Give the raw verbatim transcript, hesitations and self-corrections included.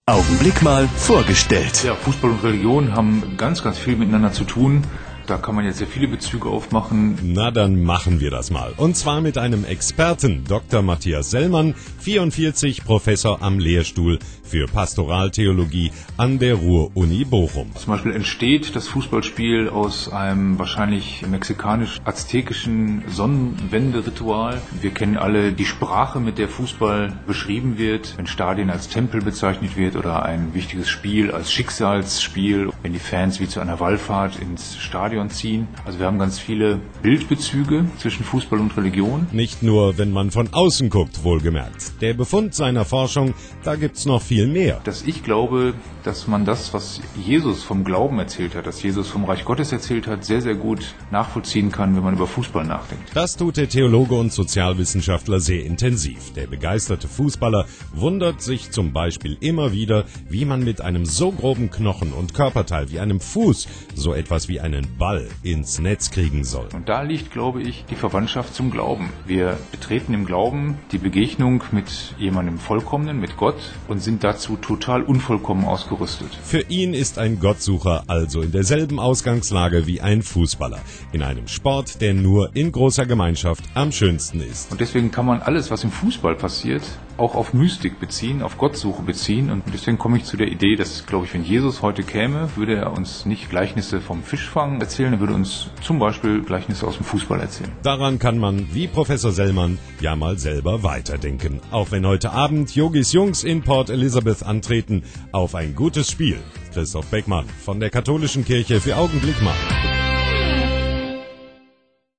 Augenblick mal vorgestellt. Ja, Fußball und Religion haben ganz, ganz viel miteinander zu tun. Da kann man jetzt sehr viele Bezüge aufmachen. Na, dann machen wir das mal. Und zwar mit einem Experten, Doktor Matthias Sellmann, vierundvierzig, Professor am Lehrstuhl für Pastoraltheologie an der Ruhr-Uni Bochum. Zum Beispiel entsteht das Fußballspiel aus einem wahrscheinlich mexikanisch-aztekischen Sonnenwende-Ritual. Wir kennen alle die Sprache, mit der Fußball beschrieben wird, wenn Stadien als Tempel bezeichnet wird oder ein wichtiges Spiel als Schicksalsspiel, wenn die Fans wie zu einer Wallfahrt ins Stadion ziehen. Also wir haben ganz viele Bildbezüge zwischen Fußball und Religion. Nicht nur, wenn man von außen guckt, wohlgemerkt. Der Befund seiner Forschung, da gibt's noch viel mehr. Dass ich glaube, dass man das, was Jesus vom Glauben erzählt hat, dass Jesus vom Reich Gottes erzählt hat, sehr, sehr gut nachvollziehen kann, wenn man über Fußball nachdenkt. Das tut der Theologe und Sozialwissenschaftler sehr intensiv. Der begeisterte Fußballer wundert sich zum Beispiel immer wieder, wie man mit einem so groben Knochen und Körperteil wie einem Fuß so etwas wie einen Ball ins Netz kriegen soll. Und da liegt, glaube ich, die Verwandtschaft zum Glauben. Wir betreten im Glauben die Begegnung mit jemandem Vollkommenen, mit Gott, und sind dazu total unvollkommen ausgerüstet. Für ihn ist ein Gottsucher also in derselben Ausgangslage wie ein Fußballer. In einem Sport, der nur in großer Gemeinschaft am schönsten ist. Und deswegen kann man alles, was im Fußball passiert, auch auf Mystik beziehen, auf Gottsuche beziehen. Und deswegen komme ich zu der Idee, dass, glaube ich, wenn Jesus heute käme, würde er uns nicht Gleichnisse vom Fischfang erzählen, er würde uns zum Beispiel Gleichnisse aus dem Fußball erzählen. Daran kann man, wie Professor Sellmann, ja mal selber weiterdenken. Auch wenn heute Abend Yogis Jungs in Port Elizabeth antreten, auf ein gutes Spiel. Christoph Beckmann von der Katholischen Kirche für Augenblick mal.